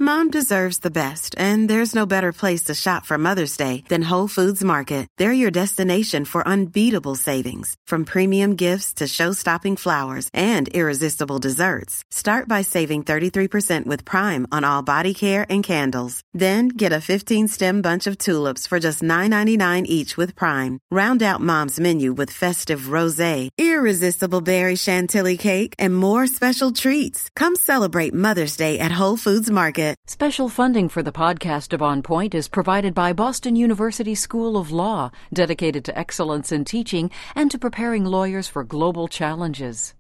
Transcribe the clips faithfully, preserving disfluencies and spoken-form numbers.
Mom deserves the best, and there's no better place to shop for Mother's Day than Whole Foods Market. They're your destination for unbeatable savings, from premium gifts to show-stopping flowers and irresistible desserts. Start by saving thirty-three percent with Prime on all body care and candles. Then get a fifteen-stem bunch of tulips for just nine ninety-nine each with Prime. Round out Mom's menu with festive rosé, irresistible berry chantilly cake, and more special treats. Come celebrate Mother's Day at Whole Foods Market. Special funding for the podcast of On Point is provided by Boston University School of Law, dedicated to excellence in teaching and to preparing lawyers for global challenges.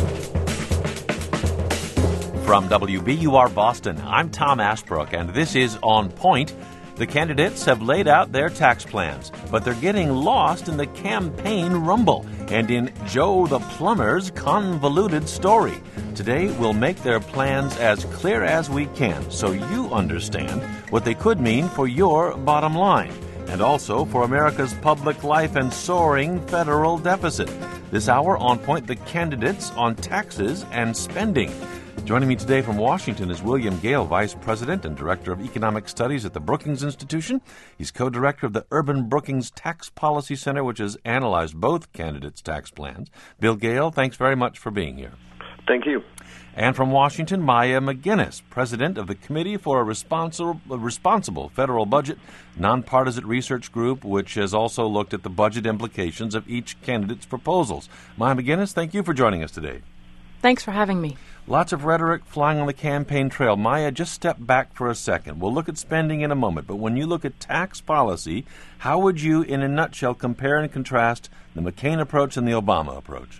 From W B U R Boston, I'm Tom Ashbrook, and this is On Point. The candidates have laid out their tax plans, but they're getting lost in the campaign rumble and in Joe the Plumber's convoluted story. Today, we'll make their plans as clear as we can so you understand what they could mean for your bottom line and also for America's public life and soaring federal deficit. This hour, On Point, the candidates on taxes and spending. Joining me today from Washington is William Gale, Vice President and Director of Economic Studies at the Brookings Institution. He's co-director of the Urban Brookings Tax Policy Center, which has analyzed both candidates' tax plans. Bill Gale, thanks very much for being here. Thank you. And from Washington, Maya McGinnis, President of the Committee for a Responsible, Responsible Federal Budget, nonpartisan research group, which has also looked at the budget implications of each candidate's proposals. Maya McGinnis, thank you for joining us today. Thanks for having me. Lots of rhetoric flying on the campaign trail. Maya, just step back for a second. We'll look at spending in a moment, but when you look at tax policy, how would you, in a nutshell, compare and contrast the McCain approach and the Obama approach?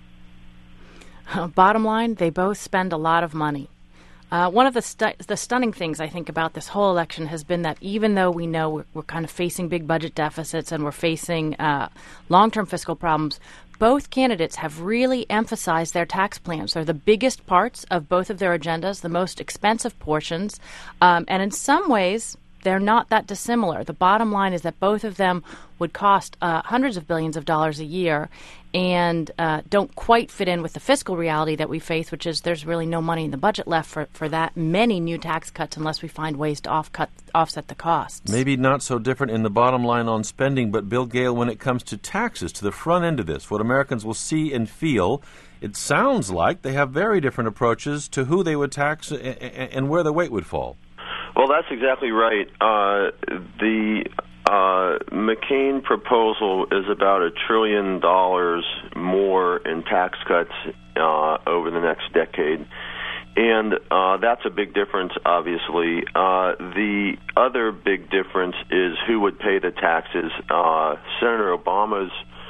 Uh, bottom line, they both spend a lot of money. Uh, one of the stu- the stunning things I think about this whole election has been that even though we know we're, we're kind of facing big budget deficits and we're facing uh, long-term fiscal problems, both candidates have really emphasized their tax plans. They're the biggest parts of both of their agendas, the most expensive portions, um, and in some ways, they're not that dissimilar. The bottom line is that both of them would cost uh, hundreds of billions of dollars a year and uh, don't quite fit in with the fiscal reality that we face, which is there's really no money in the budget left for, for that many new tax cuts unless we find ways to off cut, offset the costs. Maybe not so different in the bottom line on spending, but Bill Gale, when it comes to taxes, to the front end of this, what Americans will see and feel, it sounds like they have very different approaches to who they would tax and where the weight would fall. Well, that's exactly right. Uh, the uh, McCain proposal is about a trillion dollars more in tax cuts uh, over the next decade. And uh, that's a big difference, obviously. Uh, the other big difference is who would pay the taxes. Uh, Senator Obama's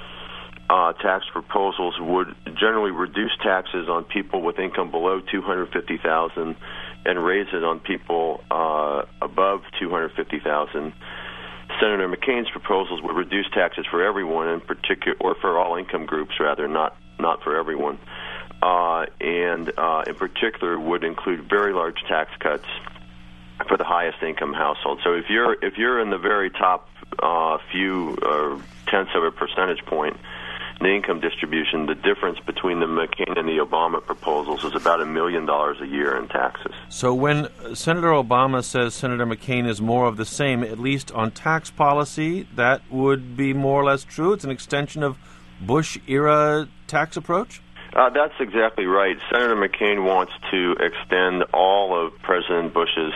uh, tax proposals would generally reduce taxes on people with income below two hundred fifty thousand dollars and raise it on people uh, above two hundred fifty thousand dollars. Senator McCain's proposals would reduce taxes for everyone, in particular, or for all income groups, rather, not not for everyone. Uh, and uh, in particular, would include very large tax cuts for the highest income households. So if you're if you're in the very top uh, few uh, tenths of a percentage point in the income distribution, the difference between the McCain and the Obama proposals is about a million dollars a year in taxes. So when Senator Obama says Senator McCain is more of the same, at least on tax policy, that would be more or less true? It's an extension of Bush-era tax approach? Uh, that's exactly right. Senator McCain wants to extend all of President Bush's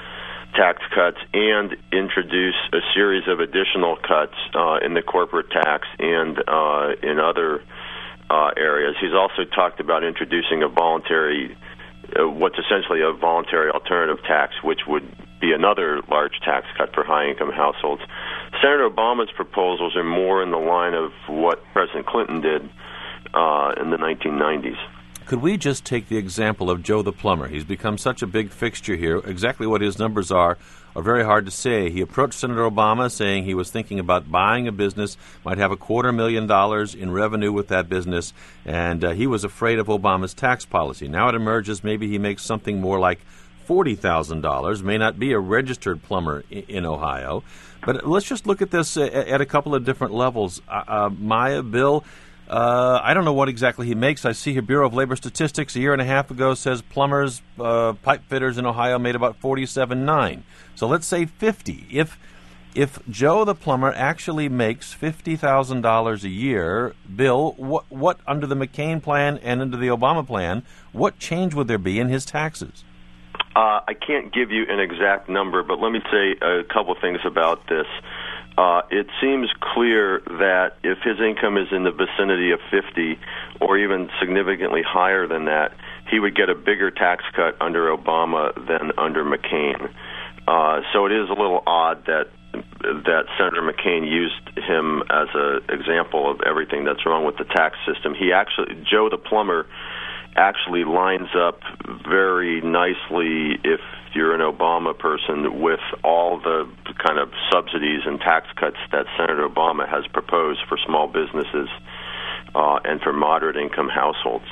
tax cuts and introduce a series of additional cuts uh, in the corporate tax and uh, in other uh, areas. He's also talked about introducing a voluntary, uh, what's essentially a voluntary alternative tax, which would be another large tax cut for high-income households. Senator Obama's proposals are more in the line of what President Clinton did uh, in the nineteen nineties. Could we just take the example of Joe the Plumber? He's become such a big fixture here. Exactly what his numbers are are very hard to say. He approached Senator Obama saying he was thinking about buying a business, might have a quarter million dollars in revenue with that business, and uh, he was afraid of Obama's tax policy. Now it emerges maybe he makes something more like forty thousand dollars, may not be a registered plumber in, in Ohio. But let's just look at this at a couple of different levels. Uh, uh, Maya, Bill, Uh, I don't know what exactly he makes. I see here Bureau of Labor Statistics a year and a half ago says plumbers, uh, pipe fitters in Ohio made about forty-seven nine. So let's say fifty. If if Joe the plumber actually makes fifty thousand dollars a year, Bill, what what under the McCain plan and under the Obama plan, what change would there be in his taxes? Uh, I can't give you an exact number, but let me say a couple things about this. Uh, it seems clear that if his income is in the vicinity of fifty or even significantly higher than that, he would get a bigger tax cut under Obama than under McCain. Uh, so it is a little odd that that Senator McCain used him as an example of everything that's wrong with the tax system. He actually, Joe the plumber, actually lines up very nicely, if you're an Obama person, with all the kind of subsidies and tax cuts that Senator Obama has proposed for small businesses uh, and for moderate income households.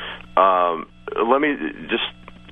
Um, let me just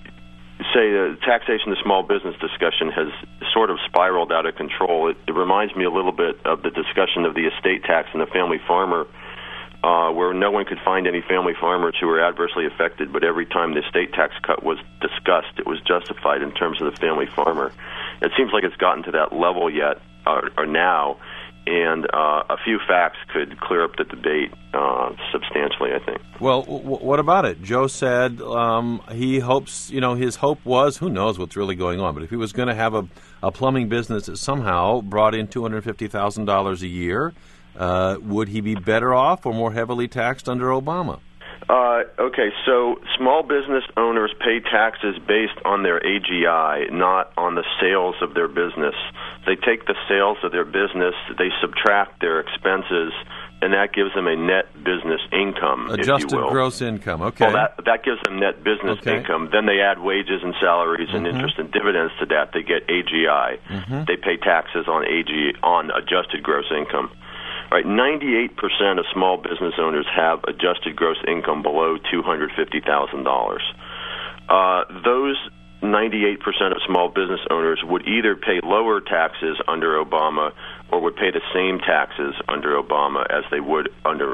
say the taxation of small business discussion has sort of spiraled out of control. It, it reminds me a little bit of the discussion of the estate tax and the family farmer, Uh, where no one could find any family farmers who were adversely affected, but every time the estate tax cut was discussed, it was justified in terms of the family farmer. It seems like it's gotten to that level yet, or, or now, and uh, a few facts could clear up the debate uh, substantially, I think. Well, w- what about it? Joe said um, he hopes, you know, his hope was, who knows what's really going on, but if he was going to have a, a plumbing business that somehow brought in two hundred fifty thousand dollars a year, Uh, would he be better off or more heavily taxed under Obama? Uh, okay, so small business owners pay taxes based on their A G I, not on the sales of their business. They take the sales of their business, they subtract their expenses, and that gives them a net business income, Adjusted if you will. gross income, okay. Well, that, that gives them net business okay. income. Then they add wages and salaries and mm-hmm. interest and dividends to that. They get A G I. Mm-hmm. They pay taxes on A G on adjusted gross income. Right, ninety-eight percent of small business owners have adjusted gross income below two hundred fifty thousand dollars. Uh, those ninety-eight percent of small business owners would either pay lower taxes under Obama or would pay the same taxes under Obama as they would under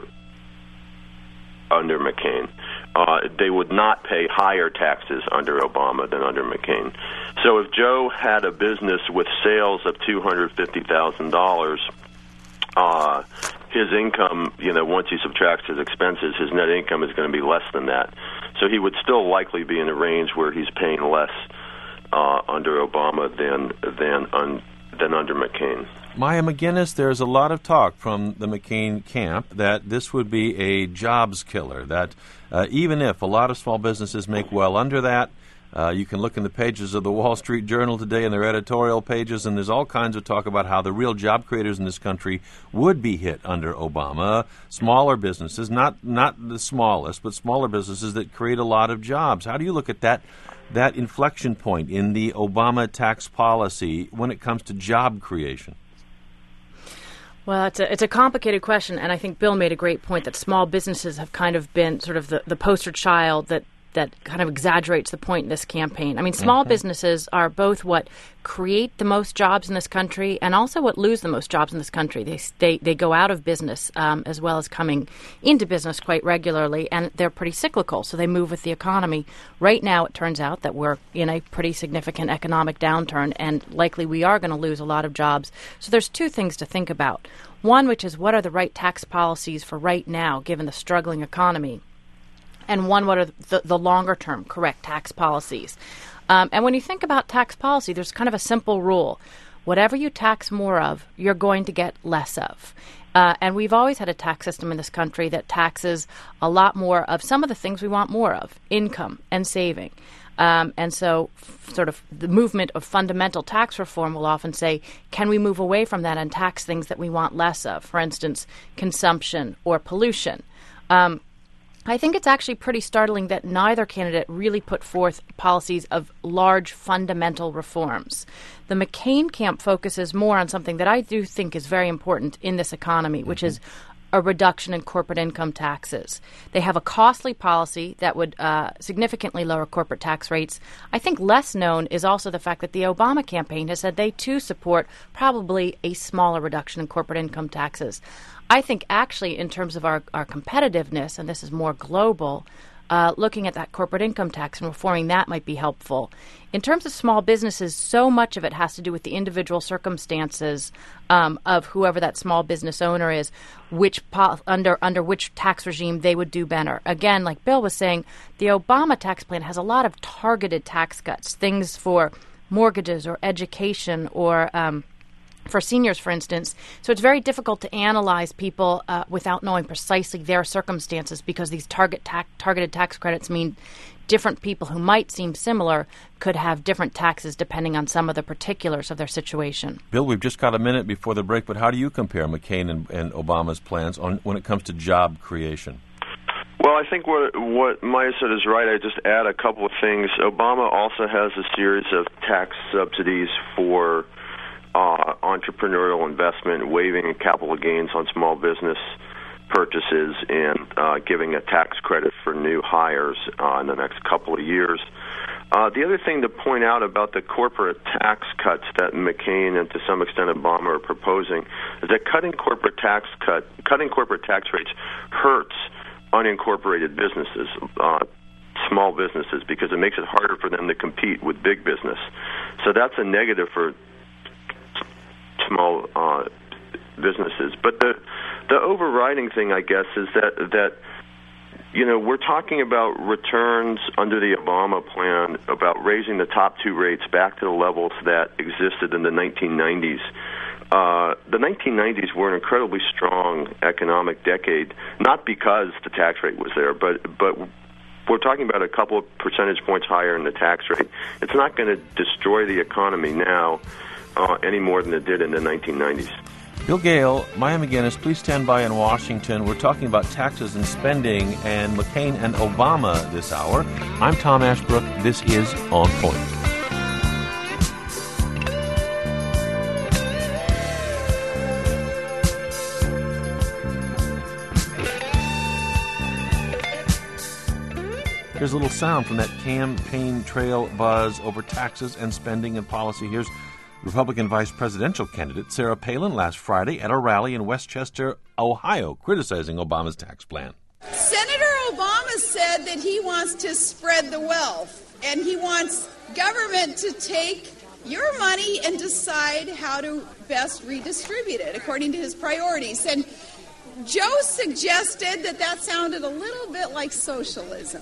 under McCain. Uh, they would not pay higher taxes under Obama than under McCain. So if Joe had a business with sales of two hundred fifty thousand dollars, Uh, his income, you know, once he subtracts his expenses, his net income is going to be less than that. So he would still likely be in a range where he's paying less uh, under Obama than than un, than under McCain. Maya McGinnis, there's a lot of talk from the McCain camp that this would be a jobs killer, that uh, even if a lot of small businesses make well under that, Uh, you can look in the pages of the Wall Street Journal today in their editorial pages, and there's all kinds of talk about how the real job creators in this country would be hit under Obama. Smaller businesses, not not the smallest, but smaller businesses that create a lot of jobs. How do you look at that that inflection point in the Obama tax policy when it comes to job creation? Well, it's a, it's a complicated question, and I think Bill made a great point that small businesses have kind of been sort of the, the poster child that that kind of exaggerates the point in this campaign. I mean, small mm-hmm. businesses are both what create the most jobs in this country and also what lose the most jobs in this country. They they, they go out of business um, as well as coming into business quite regularly, and they're pretty cyclical, so they move with the economy. Right now, it turns out that we're in a pretty significant economic downturn, and likely we are going to lose a lot of jobs. So there's two things to think about. One, which is what are the right tax policies for right now, given the struggling economy? And one, what are the, the longer-term correct tax policies? Um, and when you think about tax policy, there's kind of a simple rule. Whatever you tax more of, you're going to get less of. Uh, and we've always had a tax system in this country that taxes a lot more of some of the things we want more of, income and saving. Um, and so f- sort of the movement of fundamental tax reform will often say, can we move away from that and tax things that we want less of? For instance, consumption or pollution. Um, I think it's actually pretty startling that neither candidate really put forth policies of large fundamental reforms. The McCain camp focuses more on something that I do think is very important in this economy, which mm-hmm. is a reduction in corporate income taxes. They have a costly policy that would uh, significantly lower corporate tax rates. I think less known is also the fact that the Obama campaign has said they too support probably a smaller reduction in corporate income taxes. I think actually in terms of our, our competitiveness, and this is more global, uh, looking at that corporate income tax and reforming that might be helpful. In terms of small businesses, so much of it has to do with the individual circumstances um, of whoever that small business owner is, which po- under under which tax regime they would do better. Again, like Bill was saying, the Obama tax plan has a lot of targeted tax cuts, things for mortgages or education or um, for seniors, for instance. So it's very difficult to analyze people uh, without knowing precisely their circumstances, because these target ta- targeted tax credits mean different people who might seem similar could have different taxes depending on some of the particulars of their situation. Bill, we've just got a minute before the break, but how do you compare McCain and, and Obama's plans on when it comes to job creation? Well, I think what what Maya said is right. I just add a couple of things. Obama also has a series of tax subsidies for uh, entrepreneurial investment, waiving capital gains on small business purchases, and uh, giving a tax credit for new hires uh, in the next couple of years. Uh, the other thing to point out about the corporate tax cuts that McCain and to some extent Obama are proposing is that cutting corporate tax cut, cutting corporate tax rates hurts unincorporated businesses, uh, small businesses, because it makes it harder for them to compete with big business. So that's a negative for small uh, businesses. But the the overriding thing, I guess, is that that you know we're talking about returns under the Obama plan, about raising the top two rates back to the levels that existed in the nineteen nineties. Uh, the nineteen nineties were an incredibly strong economic decade, not because the tax rate was there, but but we're talking about a couple of percentage points higher in the tax rate. It's not going to destroy the economy now uh, any more than it did in the nineteen nineties. Bill Gale, Maya McGinnis, please stand by in Washington. We're talking about taxes and spending and McCain and Obama this hour. I'm Tom Ashbrook. This is On Point. Here's a little sound from that campaign trail buzz over taxes and spending and policy. Here's Republican vice presidential candidate Sarah Palin last Friday at a rally in Westchester, Ohio, criticizing Obama's tax plan. Senator Obama said that he wants to spread the wealth, and he wants government to take your money and decide how to best redistribute it according to his priorities. And Joe suggested that that sounded a little bit like socialism.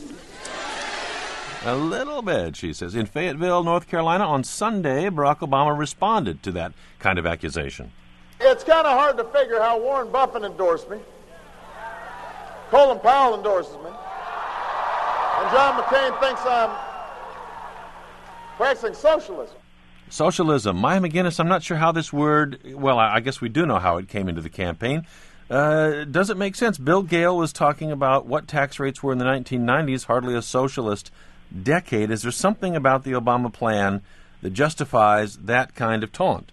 A little bit, she says. In Fayetteville, North Carolina, on Sunday, Barack Obama responded to that kind of accusation. It's kind of hard to figure how Warren Buffett endorsed me, Colin Powell endorses me, and John McCain thinks I'm practicing socialism. Socialism. Maya McGinnis, I'm not sure how this word, well, I guess we do know how it came into the campaign. Uh, does it make sense? Bill Gale was talking about what tax rates were in the nineteen nineties, hardly a socialist decade. Is there something about the Obama plan that justifies that kind of taunt?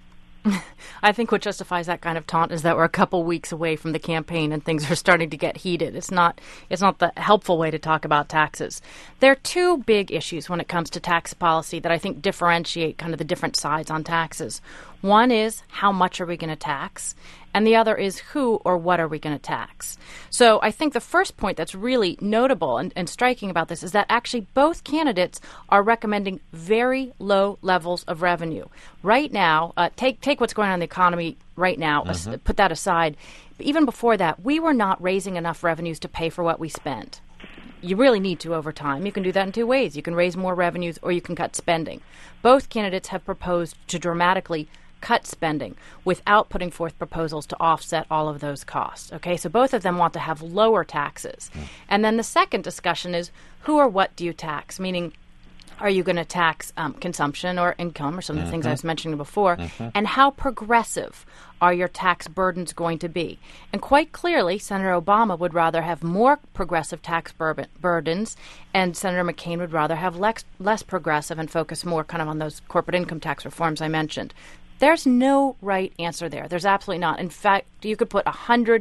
I think what justifies that kind of taunt is that we're a couple weeks away from the campaign and things are starting to get heated. It's not it's not the helpful way to talk about taxes. There are two big issues when it comes to tax policy that I think differentiate kind of the different sides on taxes. One is how much are we going to tax? And the other is who or what are we going to tax? So I think the first point that's really notable and, and striking about this is that actually both candidates are recommending very low levels of revenue. Right now, uh, take take what's going on in the economy right now, mm-hmm. uh, put that aside. But even before that, we were not raising enough revenues to pay for what we spent. You really need to over time. You can do that in two ways. You can raise more revenues or you can cut spending. Both candidates have proposed to dramatically cut spending without putting forth proposals to offset all of those costs. Okay, so both of them want to have lower taxes. Mm. And then the second discussion is who or what do you tax? Meaning, are you going to tax um, consumption or income or some of the mm-hmm. things I was mentioning before? Mm-hmm. And how progressive are your tax burdens going to be? And quite clearly, Senator Obama would rather have more progressive tax bur- burdens, and Senator McCain would rather have less, less progressive and focus more kind of on those corporate income tax reforms I mentioned. There's no right answer there. There's absolutely not. In fact, you could put a hundred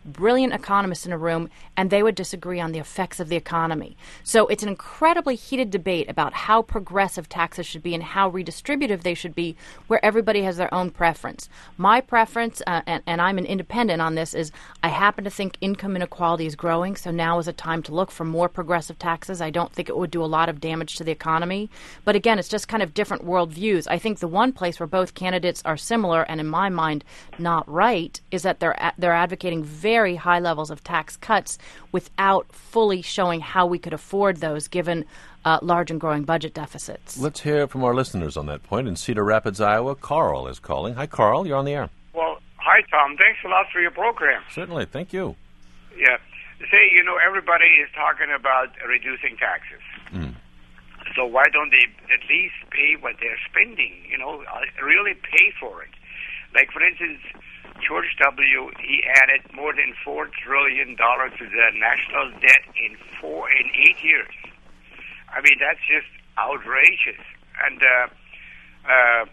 brilliant economists in a room, and they would disagree on the effects of the economy. So it's an incredibly heated debate about how progressive taxes should be and how redistributive they should be, where everybody has their own preference. My preference, uh, and, and I'm an independent on this, is I happen to think income inequality is growing, so now is a time to look for more progressive taxes. I don't think it would do a lot of damage to the economy. But again, it's just kind of different worldviews. I think the one place where both candidates are similar, and in my mind not right, is that they're a- they're advocating very high levels of tax cuts without fully showing how we could afford those given uh, large and growing budget deficits. Let's hear from our listeners on that point. In Cedar Rapids, Iowa, Carl is calling. Hi, Carl. You're on the air. Well, hi, Tom. Thanks a lot for your program. Certainly. Thank you. Yeah. Say, you know, everybody is talking about reducing taxes. Mm. So why don't they at least pay what they're spending, you know, really pay for it? Like, for instance, George W., he added more than four trillion dollars to the national debt in four in eight years. I mean, that's just outrageous. And uh, uh,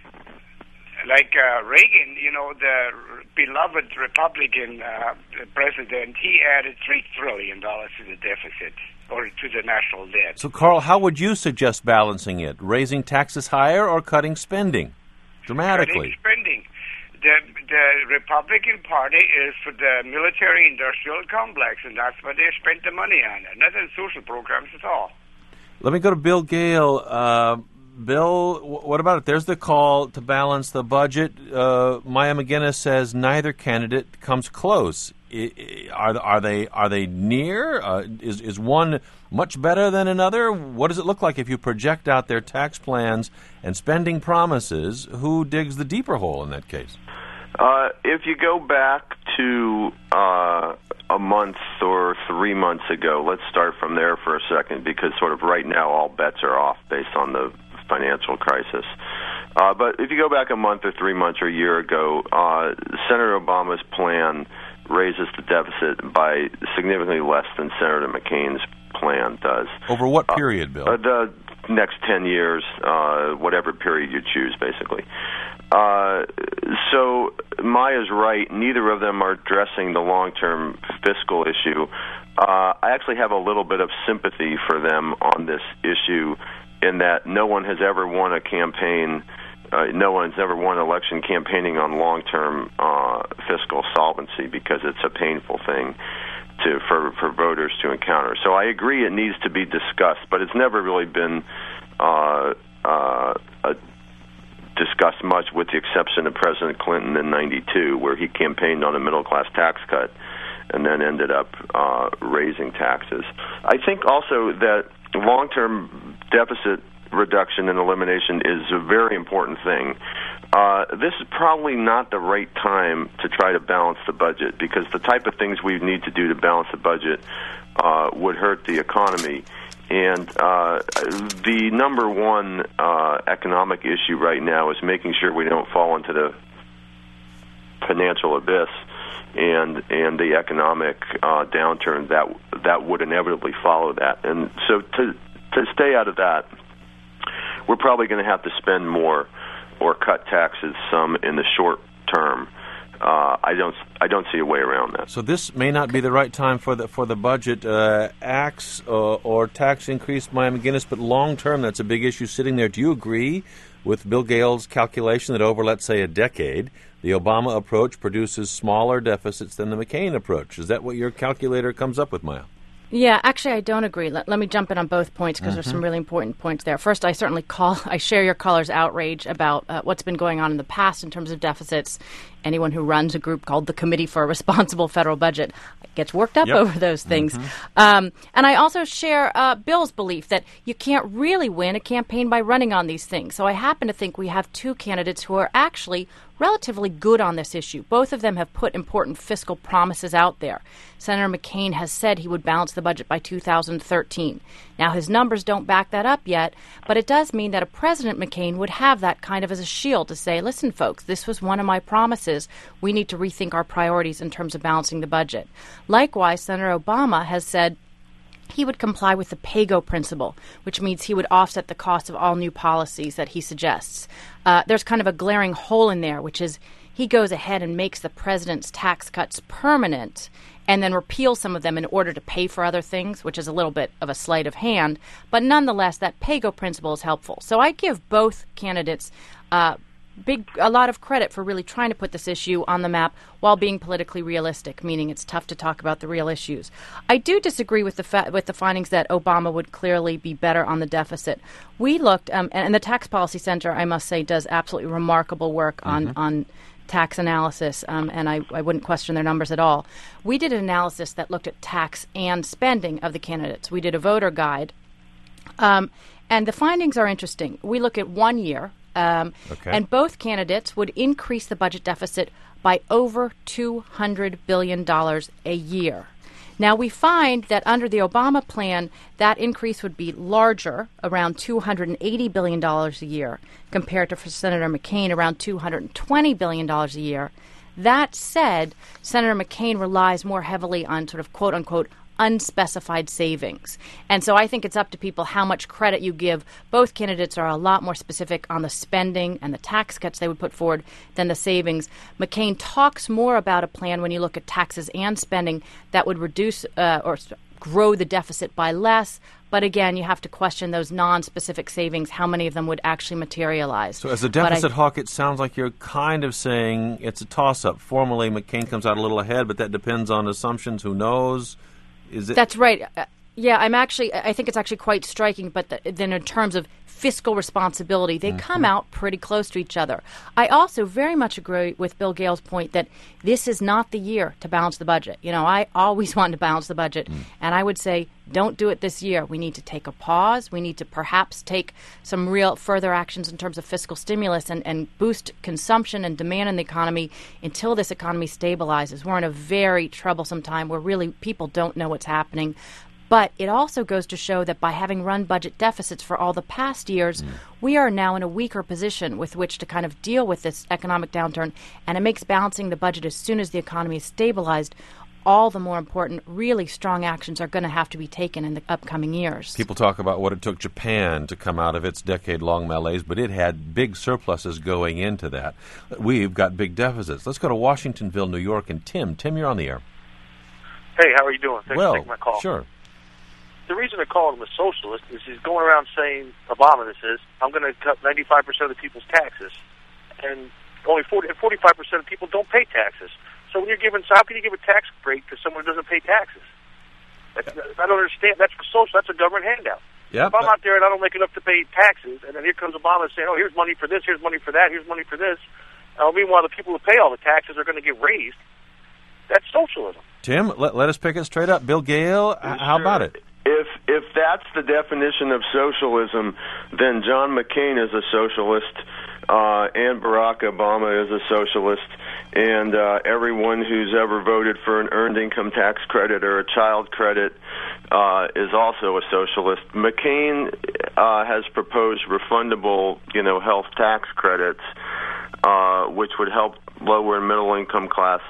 like uh, Reagan, you know, the beloved Republican uh, president, he added three trillion dollars to the deficit or to the national debt. So, Carl, how would you suggest balancing it? Raising taxes higher or cutting spending dramatically? Cutting spending. The, the Republican Party is for the military-industrial complex, and that's what they spent the money on, not on social programs at all. Let me go to Bill Gale. Uh, Bill, w- what about it? There's the call to balance the budget. Uh, Maya McGinnis says neither candidate comes close. I, I, are are they are they near? Uh, is is one much better than another? What does it look like if you project out their tax plans and spending promises? Who digs the deeper hole in that case? Uh, if you go back to uh, a month or three months ago, let's start from there for a second, because sort of right now all bets are off based on the financial crisis. Uh, but if you go back a month or three months or a year ago, uh, Senator Obama's plan raises the deficit by significantly less than Senator McCain's plan does. Over what period, Bill? Uh, the next ten years, uh, whatever period you choose, basically. Uh, so Maya's right. Neither of them are addressing the long-term fiscal issue. Uh, I actually have a little bit of sympathy for them on this issue, in that no one has ever won a campaign, uh, no one's ever won an election campaigning on long-term uh, fiscal solvency, because it's a painful thing to for, for voters to encounter. So I agree it needs to be discussed, but it's never really been uh, uh, a discussed much, with the exception of President Clinton in ninety-two, where he campaigned on a middle-class tax cut and then ended up uh, raising taxes. I think also that long-term deficit reduction and elimination is a very important thing. Uh, this is probably not the right time to try to balance the budget, because the type of things we need to do to balance the budget uh, would hurt the economy. And uh, the number one uh, economic issue right now is making sure we don't fall into the financial abyss and and the economic uh, downturn that that would inevitably follow that. And so to to stay out of that, we're probably going to have to spend more or cut taxes some in the short term. Uh, I don't. I don't see a way around that. So this may not be the right time for the for the budget uh, acts uh, or tax increase, Maya McGinnis. But long term, that's a big issue sitting there. Do you agree with Bill Gale's calculation that over, let's say, a decade, the Obama approach produces smaller deficits than the McCain approach? Is that what your calculator comes up with, Maya? Yeah, actually, I don't agree. Let, let me jump in on both points, because mm-hmm. there's some really important points there. First, I certainly call, I share your caller's outrage about uh, what's been going on in the past in terms of deficits. Anyone who runs a group called the Committee for a Responsible Federal Budget gets worked up yep. over those things. Mm-hmm. Um, and I also share uh, Bill's belief that you can't really win a campaign by running on these things. So I happen to think we have two candidates who are actually relatively good on this issue. Both of them have put important fiscal promises out there. Senator McCain has said he would balance the budget by two thousand thirteen. Now, his numbers don't back that up yet, but it does mean that a President McCain would have that kind of as a shield to say, listen, folks, this was one of my promises. We need to rethink our priorities in terms of balancing the budget. Likewise, Senator Obama has said he would comply with the PAYGO principle, which means he would offset the cost of all new policies that he suggests. Uh, there's kind of a glaring hole in there, which is he he goes ahead and makes the president's tax cuts permanent and then repeals some of them in order to pay for other things, which is a little bit of a sleight of hand. But nonetheless, that pay-go principle is helpful. So I give both candidates uh, big a lot of credit for really trying to put this issue on the map while being politically realistic, meaning it's tough to talk about the real issues. I do disagree with the fa- with the findings that Obama would clearly be better on the deficit. We looked, um, and, and the Tax Policy Center, I must say, does absolutely remarkable work on mm-hmm. on tax analysis, um, and I, I wouldn't question their numbers at all. We did an analysis that looked at tax and spending of the candidates. We did a voter guide, um, and the findings are interesting. We look at one year. Um, okay. And both candidates would increase the budget deficit by over two hundred billion dollars a year. Now, we find that under the Obama plan, that increase would be larger, around two hundred eighty billion dollars a year, compared to for Senator McCain, around two hundred twenty billion dollars a year. That said, Senator McCain relies more heavily on sort of quote-unquote unspecified savings. And so I think it's up to people how much credit you give. Both candidates are a lot more specific on the spending and the tax cuts they would put forward than the savings. McCain talks more about a plan when you look at taxes and spending that would reduce uh, or grow the deficit by less. But again, you have to question those non-specific savings, how many of them would actually materialize. So as a deficit I, hawk, it sounds like you're kind of saying it's a toss-up. Formally, McCain comes out a little ahead, but that depends on assumptions. Who knows? Is it? That's right. Uh, yeah, I'm actually, I think it's actually quite striking, but the, then in terms of fiscal responsibility, they mm-hmm. come out pretty close to each other. I also very much agree with Bill Gale's point that this is not the year to balance the budget. You know, I always want to balance the budget, mm. and I would say don't do it this year. We need to take a pause. We need to perhaps take some real further actions in terms of fiscal stimulus and, and boost consumption and demand in the economy until this economy stabilizes. We're in a very troublesome time where really people don't know what's happening. But it also goes to show that by having run budget deficits for all the past years, mm. we are now in a weaker position with which to kind of deal with this economic downturn. And it makes balancing the budget as soon as the economy is stabilized all the more important. Really strong actions are going to have to be taken in the upcoming years. People talk about what it took Japan to come out of its decade-long malaise, but it had big surpluses going into that. We've got big deficits. Let's go to Washingtonville, New York, and Tim. Tim, you're on the air. Hey, how are you doing? Thanks well, for taking my call. Sure. The reason I call him a socialist is he's going around saying, Obama this is, I'm going to cut ninety-five percent of the people's taxes. And only forty, forty-five percent of people don't pay taxes. So when you're giving, so how can you give a tax break to someone who doesn't pay taxes? That's, I don't understand. That's for social. That's a government handout. Yep. If I'm out there and I don't make enough to pay taxes, and then here comes Obama saying, oh, here's money for this, here's money for that, here's money for this. Uh, meanwhile, the people who pay all the taxes are going to get raised. That's socialism. Tim, let, let us pick it straight up. Bill Gale, sure. How about it? If if that's the definition of socialism, then John McCain is a socialist, uh, and Barack Obama is a socialist, and uh, everyone who's ever voted for an earned income tax credit or a child credit uh, is also a socialist. McCain uh, has proposed refundable, you know, health tax credits, uh, which would help lower and middle income class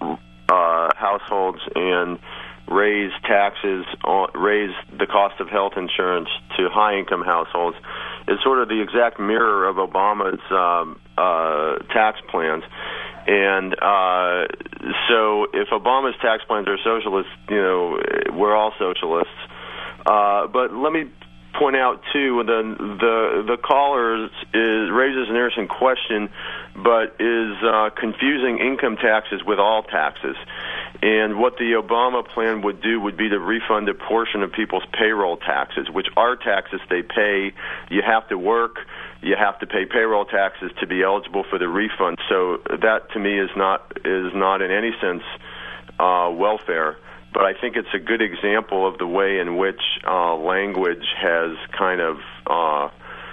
uh, households and raise taxes, on, raise the cost of health insurance to high-income households, is sort of the exact mirror of Obama's um, uh, tax plans. And uh, so if Obama's tax plans are socialist, you know, we're all socialists. Uh, but let me point out, too, the the, the caller is, raises an interesting question, but is uh, confusing income taxes with all taxes. And what the Obama plan would do would be to refund a portion of people's payroll taxes, which are taxes they pay. You have to work. You have to pay payroll taxes to be eligible for the refund. So that, to me, is not is not in any sense uh, welfare. But I think it's a good example of the way in which uh, language has kind of uh,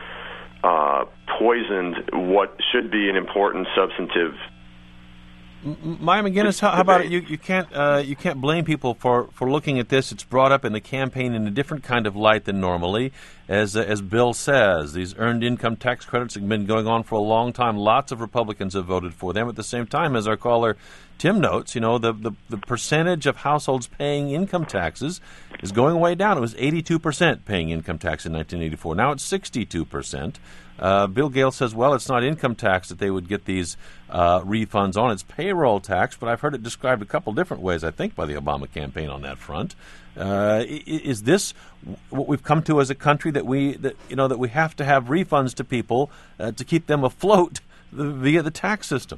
uh, poisoned what should be an important substantive. Maya McGinnis, how, how about it? You, you can't uh, you can't blame people for, for looking at this. It's brought up in the campaign in a different kind of light than normally. As uh, as Bill says, these earned income tax credits have been going on for a long time. Lots of Republicans have voted for them. At the same time, as our caller Tim notes, you know, the, the, the percentage of households paying income taxes is going way down. It was eighty-two percent paying income tax in nineteen eighty-four. Now it's sixty-two percent. Uh, Bill Gale says, well, it's not income tax that they would get these uh, refunds on. It's payroll tax, but I've heard it described a couple different ways, I think, by the Obama campaign on that front. Uh, is this what we've come to as a country, that we, that, you know, that we have to have refunds to people uh, to keep them afloat via the tax system?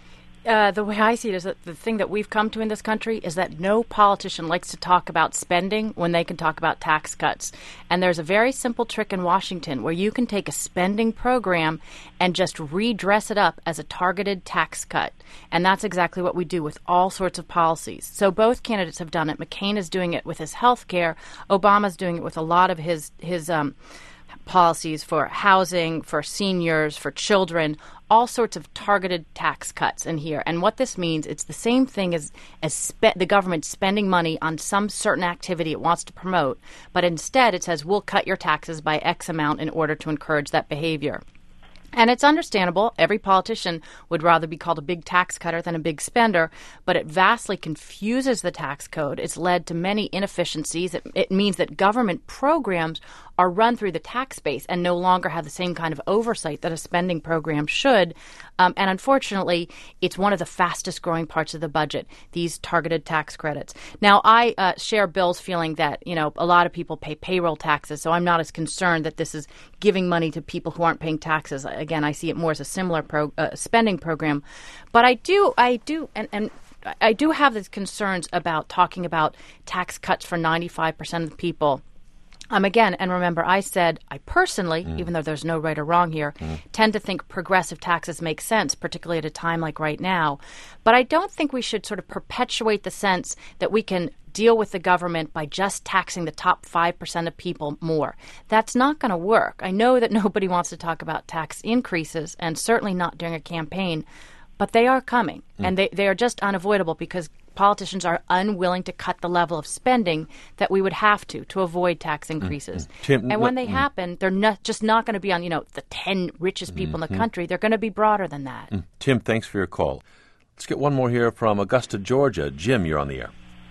Uh, the way I see it is that the thing that we've come to in this country is that no politician likes to talk about spending when they can talk about tax cuts. And there's a very simple trick in Washington where you can take a spending program and just redress it up as a targeted tax cut. And that's exactly what we do with all sorts of policies. So both candidates have done it. McCain is doing it with his health care. Obama's doing it with a lot of his, his um, policies for housing, for seniors, for children, all sorts of targeted tax cuts in here. And what this means, it's the same thing as, as spe- the government spending money on some certain activity it wants to promote, but instead it says, we'll cut your taxes by X amount in order to encourage that behavior. And it's understandable. Every politician would rather be called a big tax cutter than a big spender, but it vastly confuses the tax code. It's led to many inefficiencies. It, it means that government programs are run through the tax base and no longer have the same kind of oversight that a spending program should. Um, and unfortunately, it's one of the fastest growing parts of the budget, these targeted tax credits. Now, I uh, share Bill's feeling that, you know, a lot of people pay payroll taxes, so I'm not as concerned that this is giving money to people who aren't paying taxes. Again, I see it more as a similar pro, uh, spending program. But I do, I do, and, and I do have these concerns about talking about tax cuts for ninety-five percent of the people. Um, again, and remember, I said I personally, mm. even though there's no right or wrong here, mm. tend to think progressive taxes make sense, particularly at a time like right now. But I don't think we should sort of perpetuate the sense that we can deal with the government by just taxing the top five percent of people more. That's not going to work. I know that nobody wants to talk about tax increases, and certainly not during a campaign, but they are coming, mm. and they, they are just unavoidable because politicians are unwilling to cut the level of spending that we would have to to avoid tax increases. Mm-hmm. Tim, and when they mm-hmm. happen, they're not, just not going to be on, you know, the ten richest people mm-hmm. in the country. They're going to be broader than that. Mm. Tim, thanks for your call. Let's get one more here from Augusta, Georgia. Jim, you're on the air.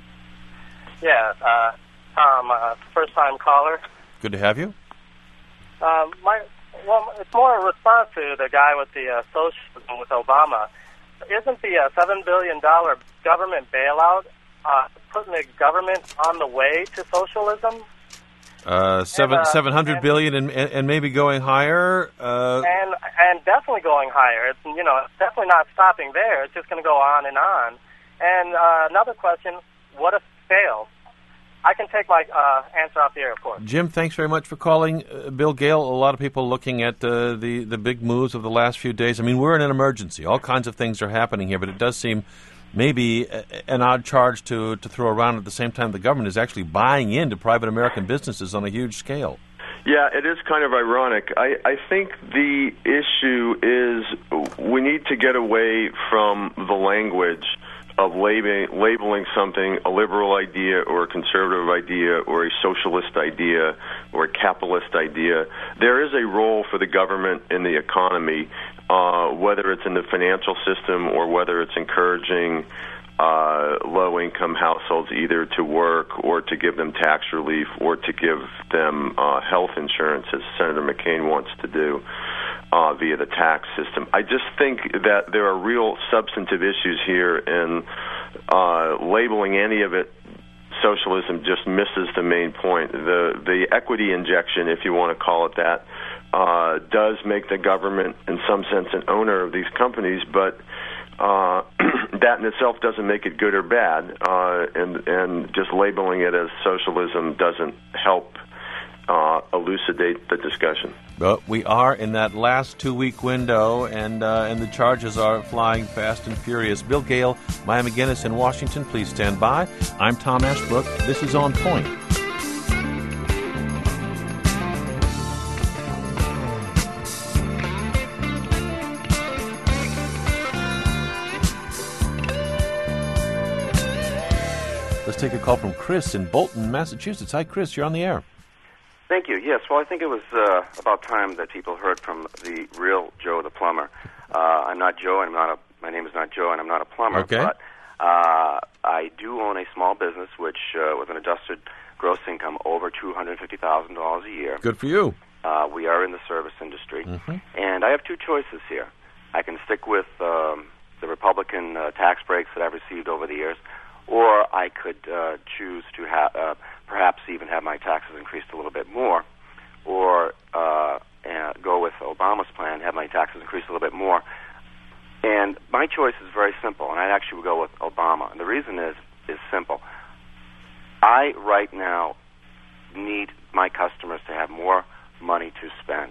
Yeah, uh, Tom, uh, first-time caller. Good to have you. Um, my, well, it's more a response to the guy with the uh, socialism with Obama. Isn't the uh, seven billion dollars government bailout uh, putting the government on the way to socialism? Uh, seven and, uh, seven hundred and, billion and, and maybe going higher. Uh, and and definitely going higher. It's, you know, it's definitely not stopping there. It's just going to go on and on. And uh, another question: what if it fails? I can take my uh, answer off the air, of course. Jim, thanks very much for calling. Uh, Bill Gale, a lot of people looking at uh, the, the big moves of the last few days. I mean, we're in an emergency. All kinds of things are happening here, but it does seem maybe a, an odd charge to, to throw around at the same time the government is actually buying into private American businesses on a huge scale. Yeah, it is kind of ironic. I, I think the issue is we need to get away from the language of labeling, labeling something a liberal idea or a conservative idea or a socialist idea or a capitalist idea. There is a role for the government in the economy, uh, whether it's in the financial system or whether it's encouraging uh, low-income households either to work or to give them tax relief or to give them uh, health insurance, as Senator McCain wants to do. Uh, via the tax system. I just think that there are real substantive issues here, and uh, labeling any of it socialism just misses the main point. The the equity injection, if you want to call it that, uh, does make the government, in some sense, an owner of these companies, but uh, that in itself doesn't make it good or bad, uh, and, and just labeling it as socialism doesn't help Uh, elucidate the discussion. But we are in that last two-week window, and uh, and the charges are flying fast and furious. Bill Gale, Maya McGinnis in Washington, please stand by. I'm Tom Ashbrook. This is On Point. Let's take a call from Chris in Bolton, Massachusetts. Hi, Chris. You're on the air. Thank you. Yes, well, I think it was uh, about time that people heard from the real Joe the plumber. Uh, I'm not Joe, and I'm not a, my name is not Joe, and I'm not a plumber. Okay. But uh, I do own a small business, which uh, with an adjusted gross income over two hundred fifty thousand dollars a year. Good for you. Uh, we are in the service industry. Mm-hmm. And I have two choices here. I can stick with um, the Republican uh, tax breaks that I've received over the years, or I could uh, choose to ha- uh, perhaps even have my taxes increased a little bit more, or uh, uh, go with Obama's plan, have my taxes increased a little bit more. And my choice is very simple, and I actually would go with Obama. And the reason is is simple. I, right now, need my customers to have more money to spend.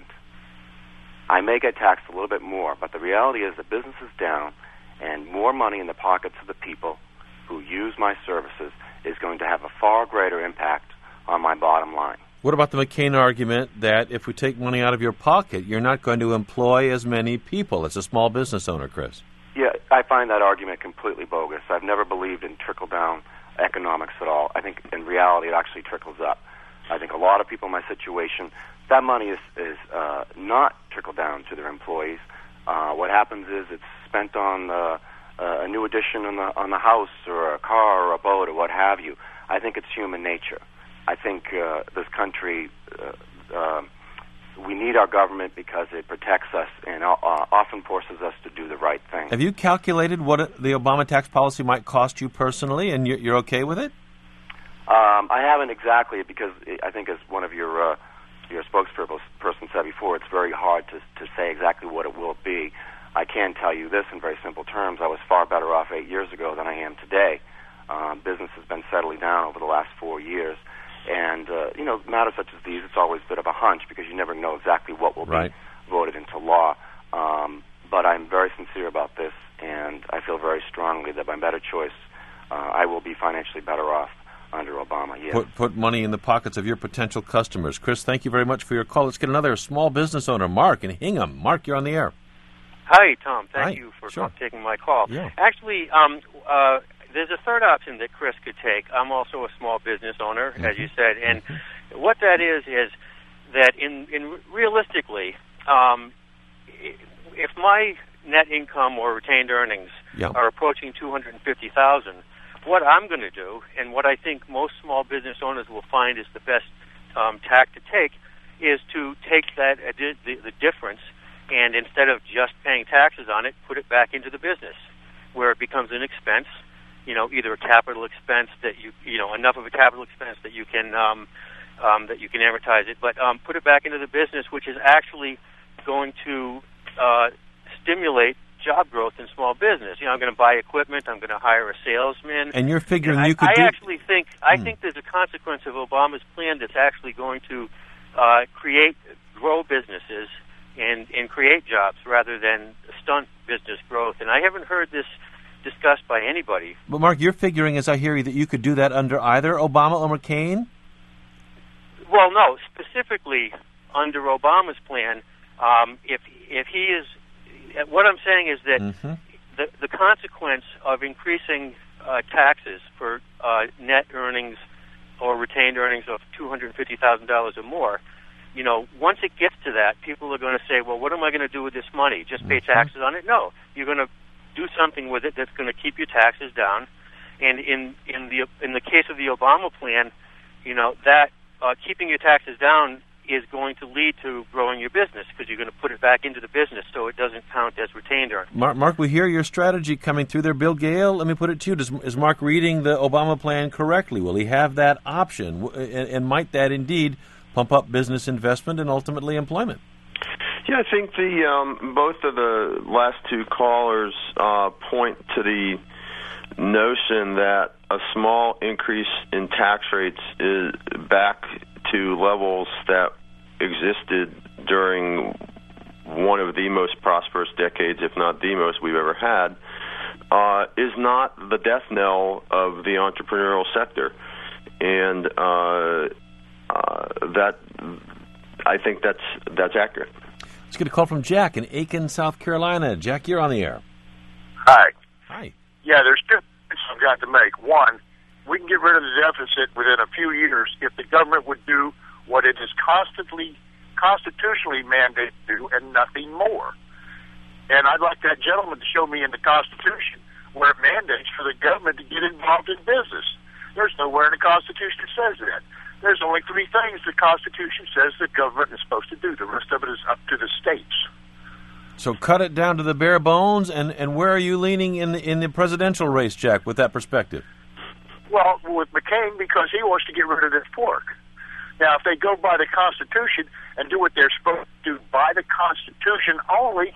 I may get taxed a little bit more, but the reality is that business is down, and more money in the pockets of the people who use my services is going to have a far greater impact on my bottom line. What about the McCain argument that if we take money out of your pocket, you're not going to employ as many people as a small business owner, Chris? Yeah, I find that argument completely bogus. I've never believed in trickle-down economics at all. I think in reality it actually trickles up. I think a lot of people in my situation, that money is, is uh, not trickled down to their employees. Uh, what happens is it's spent on uh, a new addition on the, on the house or a car or a boat or what have you. I think it's human nature. I think uh, this country, uh, uh, we need our government because it protects us and uh, often forces us to do the right thing. Have you calculated what it, the Obama tax policy might cost you personally, and you're, you're okay with it? Um, I haven't exactly, because I think as one of your uh, your spokesperson said before, it's very hard to, to say exactly what it will be. I can tell you this in very simple terms. I was far better off eight years ago than I am today. Um, business has been settling down over the last four years. And, uh, you know, matters such as these, it's always a bit of a hunch because you never know exactly what will right. be voted into law. Um, but I'm very sincere about this, and I feel very strongly that by better choice, uh, I will be financially better off under Obama, yes. Put, put money in the pockets of your potential customers. Chris, thank you very much for your call. Let's get another small business owner, Mark in Hingham. Mark, you're on the air. Hi, Tom. Thank Hi. you for Sure. taking my call. Yeah. Actually, um, uh, there's a third option that Chris could take. I'm also a small business owner, mm-hmm. as you said, and mm-hmm. what that is is that in, in realistically, um, if my net income or retained earnings yeah. are approaching two hundred fifty thousand dollars, what I'm going to do, and what I think most small business owners will find is the best um, tack to take, is to take that uh, the, the difference, and instead of just paying taxes on it, put it back into the business, where it becomes an expense. You know, either a capital expense that you, you know, enough of a capital expense that you can, um, um, that you can amortize it, but um, put it back into the business, which is actually going to uh, stimulate job growth in small business. You know, I'm going to buy equipment. I'm going to hire a salesman. And you're figuring and you I, could I do... actually think I hmm. think there's a consequence of Obama's plan that's actually going to uh, create, grow businesses and and create jobs rather than stunt business growth. And I haven't heard this discussed by anybody. But Mark, you're figuring, as I hear you, that you could do that under either Obama or McCain? Well, no, specifically under Obama's plan. Um, if if he is, what I'm saying is that mm-hmm. the the consequence of increasing uh, taxes for uh, net earnings or retained earnings of two hundred fifty thousand dollars or more, you know, once it gets to that, people are going to say, well, what am I going to do with this money? Just pay mm-hmm. taxes on it? No, you're going to do something with it that's going to keep your taxes down. And in in the in the case of the Obama plan, you know, that uh, keeping your taxes down is going to lead to growing your business because you're going to put it back into the business so it doesn't count as retained earnings. Mark, Mark, we hear your strategy coming through there. Bill Gale, let me put it to you. Does, is Mark reading the Obama plan correctly? Will he have that option? And, and might that indeed pump up business investment and ultimately employment? Yeah, I think the um, both of the last two callers uh, point to the notion that a small increase in tax rates is back to levels that existed during one of the most prosperous decades, if not the most we've ever had, uh, is not the death knell of the entrepreneurial sector. And uh, uh, that, I think that's that's accurate. Let's get a call from Jack in Aiken, South Carolina. Jack, you're on the air. Hi. Hi. Yeah, there's two points I've got to make. One, we can get rid of the deficit within a few years if the government would do what it is constantly, constitutionally mandated to do and nothing more. And I'd like that gentleman to show me in the Constitution where it mandates for the government to get involved in business. There's nowhere in the Constitution that says that. there's only three things the Constitution says the government is supposed to do. The rest of it is up to the states. So cut it down to the bare bones, and, and where are you leaning in the, in the presidential race, Jack, with that perspective? Well, with McCain, because he wants to get rid of this pork. Now, if they go by the Constitution and do what they're supposed to do by the Constitution only,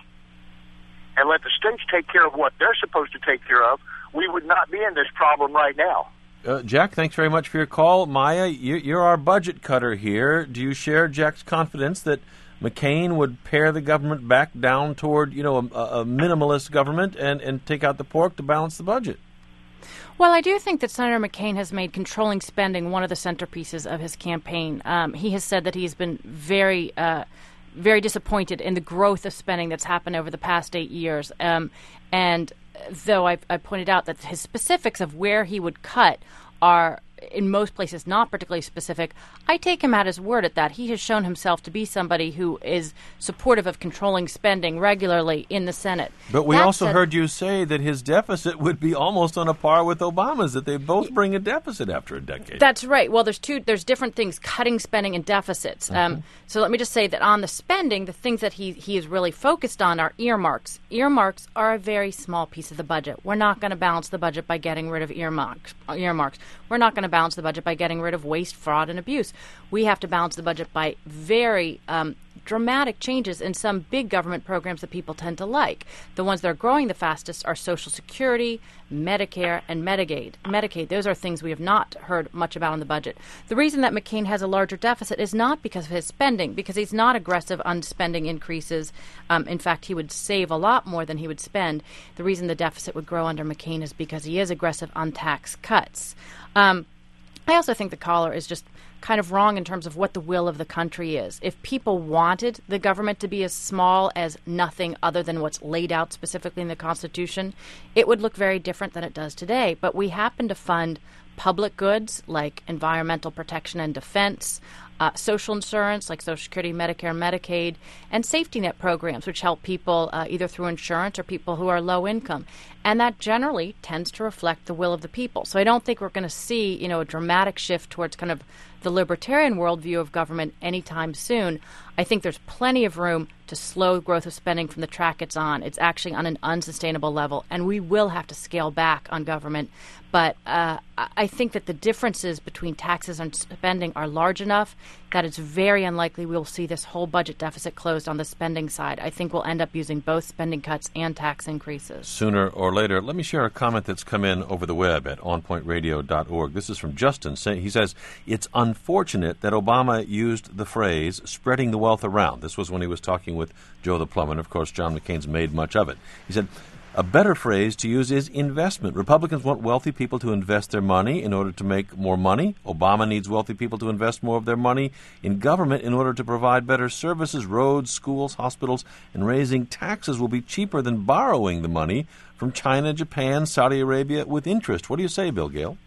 and let the states take care of what they're supposed to take care of, we would not be in this problem right now. Uh, Jack, thanks very much for your call. Maya, you, you're our budget cutter here. Do you share Jack's confidence that McCain would pare the government back down toward, you know, a, a minimalist government and, and take out the pork to balance the budget? Well, I do think that Senator McCain has made controlling spending one of the centerpieces of his campaign. Um, he has said that he's been very, uh, very disappointed in the growth of spending that's happened over the past eight years. Um, and though I've, I pointed out that his specifics of where he would cut are in most places not particularly specific, I take him at his word at that. He has shown himself to be somebody who is supportive of controlling spending regularly in the Senate. But we that also said, heard you say that his deficit would be almost on a par with Obama's, that they both bring a deficit after a decade. That's right. Well, there's two. There's different things, cutting spending and deficits. Mm-hmm. Um, so let me just say that on the spending, the things that he, he is really focused on are earmarks. Earmarks are a very small piece of the budget. We're not going to balance the budget by getting rid of earmarks. Earmarks. We're not going to balance the budget by getting rid of waste, fraud, and abuse. We have to balance the budget by very um, dramatic changes in some big government programs that people tend to like. The ones that are growing the fastest are Social Security, Medicare, and Medicaid. Medicaid, those are things we have not heard much about in the budget. The reason that McCain has a larger deficit is not because of his spending, because he's not aggressive on spending increases. Um, in fact, he would save a lot more than he would spend. The reason the deficit would grow under McCain is because he is aggressive on tax cuts. Um, I also think the caller is just kind of wrong in terms of what the will of the country is. If people wanted the government to be as small as nothing other than what's laid out specifically in the Constitution, it would look very different than it does today. But we happen to fund public goods like environmental protection and defense, uh, social insurance like Social Security, Medicare, and Medicaid, and safety net programs, which help people uh, either through insurance or people who are low income. And that generally tends to reflect the will of the people. So I don't think we're going to see, you know, a dramatic shift towards kind of the libertarian worldview of government anytime soon. I think there's plenty of room to slow growth of spending from the track it's on. It's actually on an unsustainable level, and we will have to scale back on government. But uh, I think that the differences between taxes and spending are large enough that it's very unlikely we'll see this whole budget deficit closed on the spending side. I think we'll end up using both spending cuts and tax increases. Sooner or later. Let me share a comment that's come in over the web at on point radio dot org. This is from Justin. He says, it's unfortunate that Obama used the phrase spreading the wealth around. This was when he was talking with Joe the Plumber, and of course John McCain's made much of it. He said, a better phrase to use is investment. Republicans want wealthy people to invest their money in order to make more money. Obama needs wealthy people to invest more of their money in government in order to provide better services, roads, schools, hospitals, and raising taxes will be cheaper than borrowing the money from China, Japan, Saudi Arabia with interest. What do you say, Bill Gale?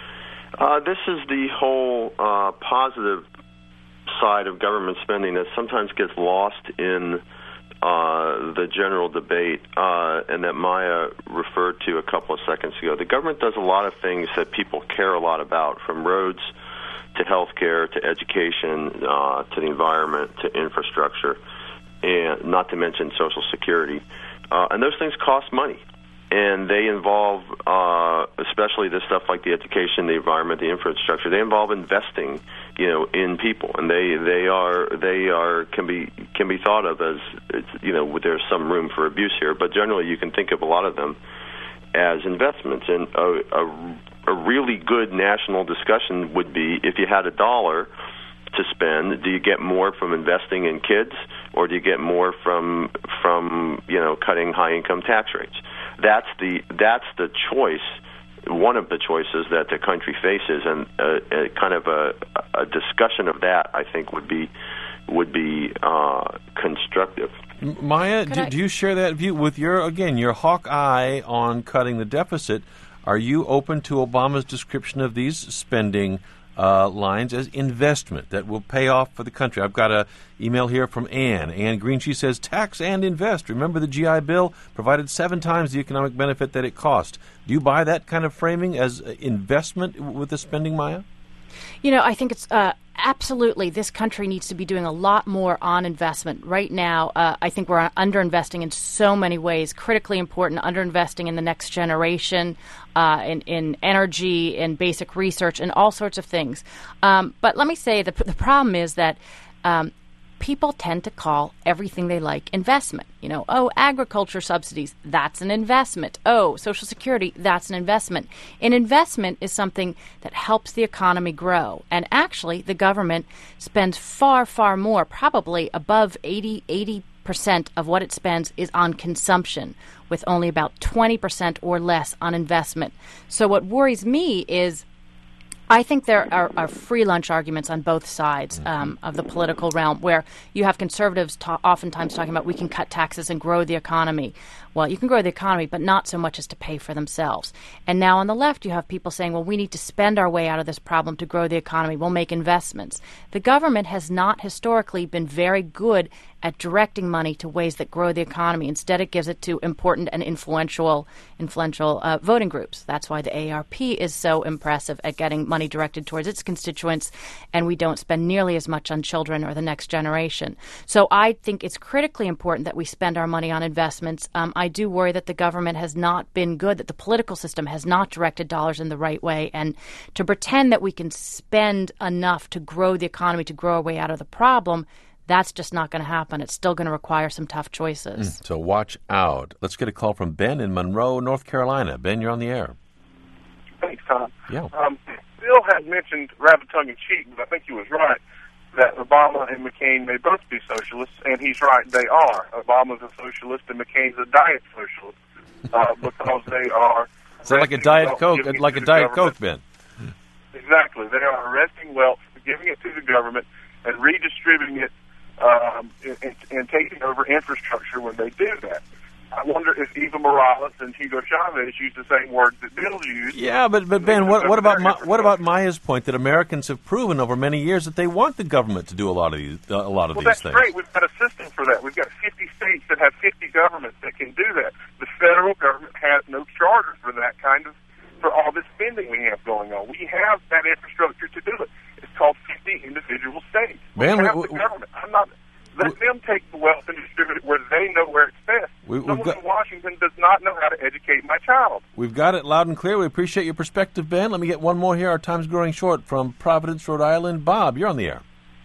Uh, this is the whole uh, positive side of government spending that sometimes gets lost in Uh, the general debate, uh, and that Maya referred to a couple of seconds ago. The government does a lot of things that people care a lot about, from roads to health care to education uh, to the environment to infrastructure, and not to mention Social Security. Uh, and those things cost money. And they involve, uh, especially this stuff like the education, the environment, the infrastructure. They involve investing, you know, in people, and they they are they are can be can be thought of as, you know, there's some room for abuse here, but generally you can think of a lot of them as investments. And a, a, a really good national discussion would be, if you had a dollar to spend, do you get more from investing in kids, or do you get more from from you know cutting high income tax rates? That's the that's the choice, one of the choices that the country faces, and a, a kind of a, a discussion of that, I think, would be would be uh, constructive. Maya, do, do you share that view with your again your hawk eye on cutting the deficit? Are you open to Obama's description of these spending Uh, lines as investment that will pay off for the country? I've got an email here from Ann. Ann Green, she says, tax and invest. Remember the G I Bill provided seven times the economic benefit that it cost. Do you buy that kind of framing as investment with the spending, Maya? You know, I think it's uh, absolutely this country needs to be doing a lot more on investment. Right now, uh, I think we're underinvesting in so many ways, critically important, underinvesting in the next generation, uh, in, in energy, in basic research, and all sorts of things. Um, but let me say the, the problem is that um, people tend to call everything they like investment. You know, oh, agriculture subsidies, that's an investment. Oh, Social Security, that's an investment. An investment is something that helps the economy grow. And actually, the government spends far, far more, probably above eighty, eighty percent of what it spends is on consumption, with only about twenty percent or less on investment. So what worries me is I think there are, are free lunch arguments on both sides um, of the political realm, where you have conservatives ta- oftentimes talking about we can cut taxes and grow the economy. Well, you can grow the economy, but not so much as to pay for themselves. And now on the left, you have people saying, well, we need to spend our way out of this problem to grow the economy. We'll make investments. The government has not historically been very good at directing money to ways that grow the economy. Instead, it gives it to important and influential influential uh, voting groups. That's why the A A R P is so impressive at getting money directed towards its constituents, and we don't spend nearly as much on children or the next generation. So I think it's critically important that we spend our money on investments. Um, I do worry that the government has not been good, that the political system has not directed dollars in the right way, and to pretend that we can spend enough to grow the economy, to grow our way out of the problem, that's just not going to happen. It's still going to require some tough choices. Mm, so watch out. Let's get a call from Ben in Monroe, North Carolina. Ben, you're on the air. Thanks, Tom. Yeah. Um, Bill had mentioned, rather tongue-in-cheek, but I think he was right, that Obama and McCain may both be socialists, and he's right, they are. Obama's a socialist and McCain's a diet socialist uh, because they are... So like a Diet Coke, like a Diet Coke, Ben. Exactly. They are arresting wealth, giving it to the government, and redistributing it um, and, and taking over infrastructure when they do that. I wonder if Evo Morales and Hugo Chavez use the same words that Bill used. Yeah, but but Ben, what, what about Ma, what about Maya's point that Americans have proven over many years that they want the government to do a lot of these uh, a lot of well, these that's things? Great. We've got a system for that. We've got fifty states that have fifty governments that can do that. The federal government has no charter for that kind of for all this spending we have going on. We have that infrastructure to do it. It's called fifty individual states. Ben, we we, have we, the government. I'm not. Let we, them take the wealth and distribute it where they know where it's best. We, Someone got, in Washington does not know how to educate my child. We've got it loud and clear. We appreciate your perspective, Ben. Let me get one more here. Our time's growing short. From Providence, Rhode Island. Bob, you're on the air.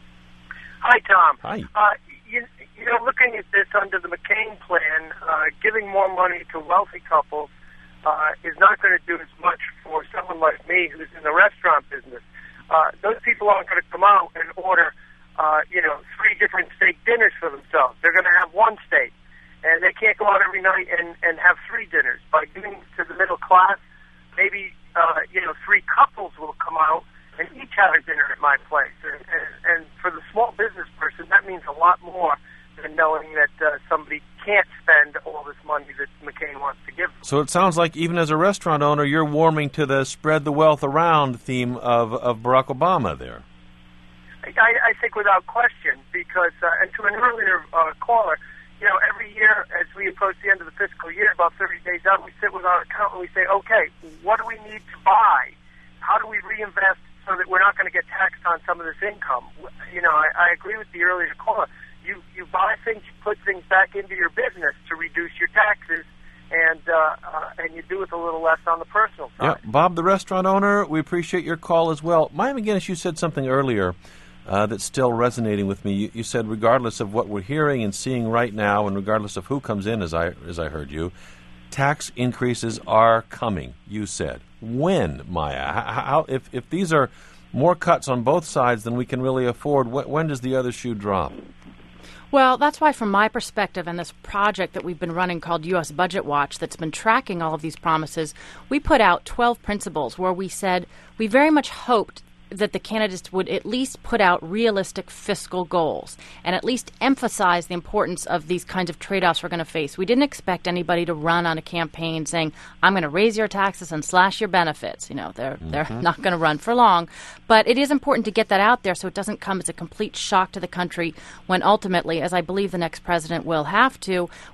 Hi, Tom. Hi. Uh, you, you know, looking at this under the McCain plan, uh, giving more money to wealthy couples uh, is not going to do as much for someone like me who's in the restaurant business. Uh, those people aren't going to come out and order Uh, you know, three different steak dinners for themselves. They're going to have one steak, and they can't go out every night and, and have three dinners. By giving to the middle class, maybe, uh, you know, three couples will come out and each have a dinner at my place. And, and, and for the small business person, that means a lot more than knowing that uh, somebody can't spend all this money that McCain wants to give them. So it sounds like even as a restaurant owner, you're warming to the spread the wealth around theme of, of Barack Obama there. I, I think without question, because, uh, and to an earlier uh, caller, you know, every year as we approach the end of the fiscal year, about thirty days out, we sit with our accountant and we say, okay, what do we need to buy? How do we reinvest so that we're not going to get taxed on some of this income? You know, I, I agree with the earlier caller. You, you buy things, you put things back into your business to reduce your taxes, and uh, uh, and you do it a little less on the personal side. Yeah, Bob, the restaurant owner, we appreciate your call as well. Maya McGinnis, you said something earlier Uh, that's still resonating with me. You, you said regardless of what we're hearing and seeing right now, and regardless of who comes in, as I as I heard you, tax increases are coming. You said when, Maya? How, how if if these are more cuts on both sides than we can really afford, wh- when does the other shoe drop? Well, that's why, from my perspective, and this project that we've been running called U S Budget Watch that's been tracking all of these promises, we put out twelve principles where we said we very much hoped that the candidates would at least put out realistic fiscal goals and at least emphasize the importance of these kinds of trade-offs we're going to face. We didn't expect anybody to run on a campaign saying, I'm going to raise your taxes and slash your benefits. You know, they're mm-hmm. they're not going to run for long. But it is important to get that out there so it doesn't come as a complete shock to the country when ultimately, as I believe the next president will have to,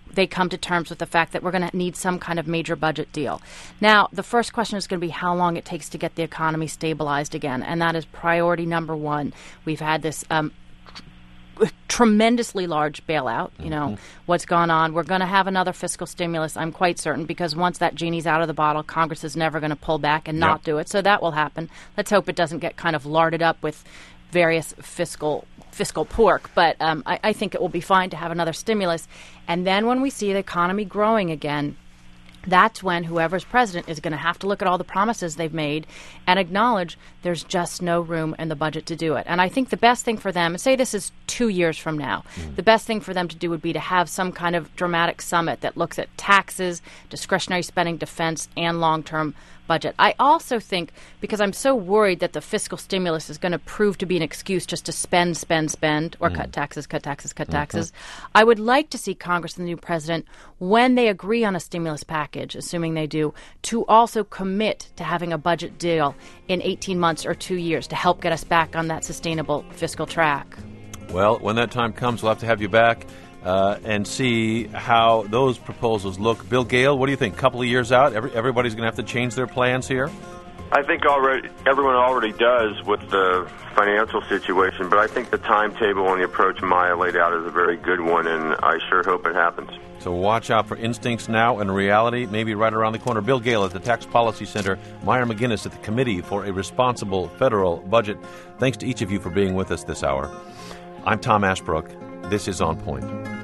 they come to terms with the fact that we're going to need some kind of major budget deal. Now, the first question is going to be how long it takes to get the economy stabilized again, and that is priority number one. We've had this um, tremendously large bailout. You know, mm-hmm. what's gone on. We're going to have another fiscal stimulus, I'm quite certain, because once that genie's out of the bottle, Congress is never going to pull back and not yep. do it. So that will happen. Let's hope it doesn't get kind of larded up with various fiscal fiscal pork, but um, I, I think it will be fine to have another stimulus. And then when we see the economy growing again, that's when whoever's president is going to have to look at all the promises they've made and acknowledge there's just no room in the budget to do it. And I think the best thing for them, and say this is two years from now, mm. the best thing for them to do would be to have some kind of dramatic summit that looks at taxes, discretionary spending, defense, and long-term budget. I also think, because I'm so worried that the fiscal stimulus is going to prove to be an excuse just to spend, spend, spend, or mm. cut taxes, cut taxes, cut mm-hmm. taxes, I would like to see Congress and the new president, when they agree on a stimulus package, assuming they do, to also commit to having a budget deal in eighteen months or two years to help get us back on that sustainable fiscal track. Well, when that time comes, we'll have to have you back Uh, and see how those proposals look. Bill Gale, what do you think? A couple of years out, every, everybody's going to have to change their plans here? I think already everyone already does with the financial situation, but I think the timetable and the approach Maya laid out is a very good one, and I sure hope it happens. So watch out for instincts now and reality, maybe right around the corner. Bill Gale at the Tax Policy Center, Myra McGinnis at the Committee for a Responsible Federal Budget. Thanks to each of you for being with us this hour. I'm Tom Ashbrook. This is On Point.